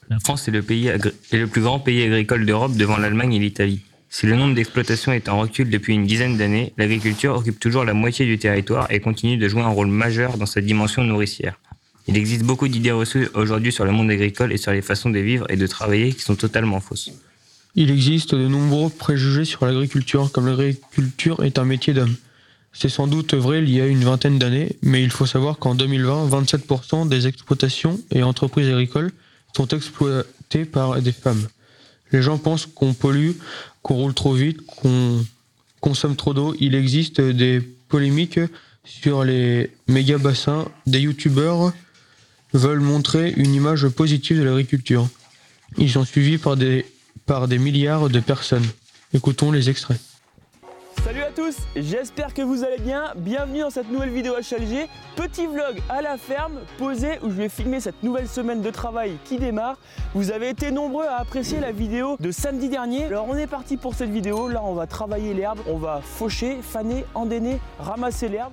La France est le plus grand pays agricole d'Europe devant l'Allemagne et l'Italie. Si le nombre d'exploitations est en recul depuis une dizaine d'années, l'agriculture occupe toujours la moitié du territoire et continue de jouer un rôle majeur dans sa dimension nourricière. Il existe beaucoup d'idées reçues aujourd'hui sur le monde agricole et sur les façons de vivre et de travailler qui sont totalement fausses. Il existe de nombreux préjugés sur l'agriculture, comme l'agriculture est un métier d'homme. C'est sans doute vrai il y a une vingtaine d'années, mais il faut savoir qu'en 2020, 27% des exploitations et entreprises agricoles sont exploitées par des femmes. Les gens pensent qu'on pollue, qu'on roule trop vite, qu'on consomme trop d'eau. Il existe des polémiques sur les méga bassins. Des youtubeurs veulent montrer une image positive de l'agriculture. Ils sont suivis par des milliards de personnes. Écoutons les extraits. Salut à tous, j'espère que vous allez bien. Bienvenue dans cette nouvelle vidéo HLG. Petit vlog à la ferme, posé, où je vais filmer cette nouvelle semaine de travail qui démarre. Vous avez été nombreux à apprécier la vidéo de samedi dernier. Alors on est parti pour cette vidéo. Là on va travailler l'herbe, on va faucher, faner, endéner, ramasser l'herbe.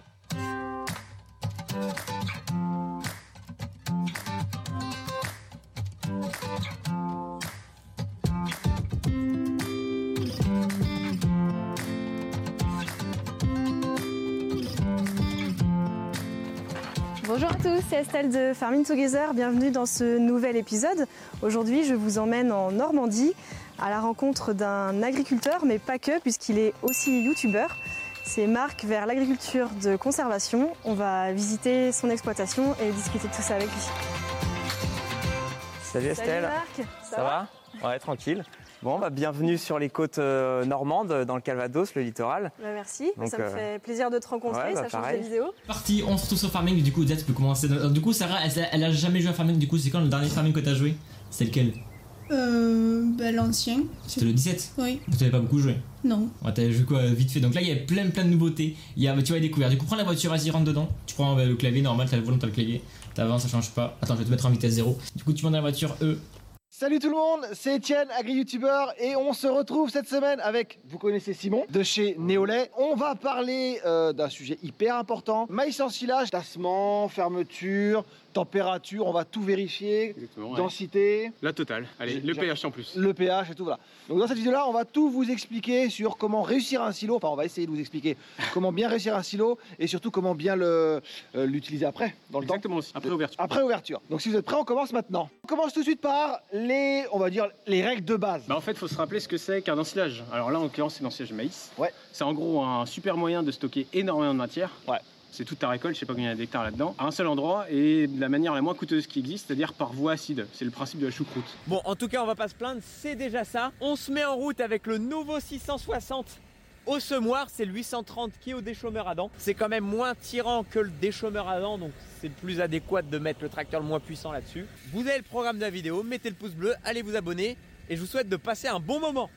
Bonjour à tous, c'est Estelle de Farming Together, bienvenue dans ce nouvel épisode. Aujourd'hui, je vous emmène en Normandie à la rencontre d'un agriculteur, mais pas que, puisqu'il est aussi youtubeur. C'est Marc vers l'agriculture de conservation. On va visiter son exploitation et discuter de tout ça avec lui. Salut Estelle. Salut Marc, ça va? Ouais, tranquille. Bon, bienvenue sur les côtes normandes, dans le Calvados, le littoral. Merci, donc, ça me fait plaisir de te rencontrer, ça change pareil. de vidéo. Parti, on se retrouve sur Farming, du coup, Dia, tu peux commencer. Du coup, Sarah, elle a jamais joué à Farming, du coup, c'est quand le dernier Farming que t'as joué? C'est lequel? L'ancien. C'était le 17? Oui. Tu n'avais pas beaucoup joué? Non. Ouais, t'avais joué quoi, vite fait. Donc là, il y a plein de nouveautés. Tu vas découvrir. Du coup, prends la voiture, vas-y, rentre dedans. Tu prends le clavier normal, t'as le volant, t'as le clavier. T'avances, ça change pas. Attends, je vais te mettre en vitesse 0. Du coup, tu montes dans la voiture E. Salut tout le monde, c'est Etienne, agri-youtubeur, et on se retrouve cette semaine avec, vous connaissez Simon, de chez Néolait. On va parler d'un sujet hyper important, maïs en silage, tassement, fermeture, température, on va tout vérifier. Exactement, densité. Ouais. La totale, allez, le pH en plus. Le pH et tout, voilà. Donc dans cette vidéo-là, on va tout vous expliquer sur comment réussir un silo, enfin on va essayer de vous expliquer comment bien réussir un silo et surtout comment bien l'utiliser après, dans le Exactement temps. aussi, après ouverture. Après ouverture. Donc si vous êtes prêts, on commence maintenant. On commence tout de suite par on va dire, les règles de base. En fait, il faut se rappeler ce que c'est qu'un ensilage. Alors là, en l'occurrence, c'est l'ensilage maïs. Ouais. C'est en gros un super moyen de stocker énormément de matière. Ouais. C'est toute ta récolte, je sais pas combien il y a d'hectares là-dedans, à un seul endroit et de la manière la moins coûteuse qui existe, c'est-à-dire par voie acide. C'est le principe de la choucroute. Bon, en tout cas, on va pas se plaindre, c'est déjà ça. On se met en route avec le nouveau 660 au semoir, c'est le 830 qui est au déchômeur à dents. C'est quand même moins tirant que le déchômeur à dents, donc c'est le plus adéquat de mettre le tracteur le moins puissant là-dessus. Vous avez le programme de la vidéo, mettez le pouce bleu, allez vous abonner et je vous souhaite de passer un bon moment.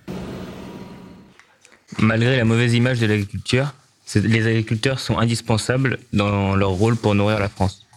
Malgré la mauvaise image de l'agriculture, les agriculteurs sont indispensables dans leur rôle pour nourrir la France.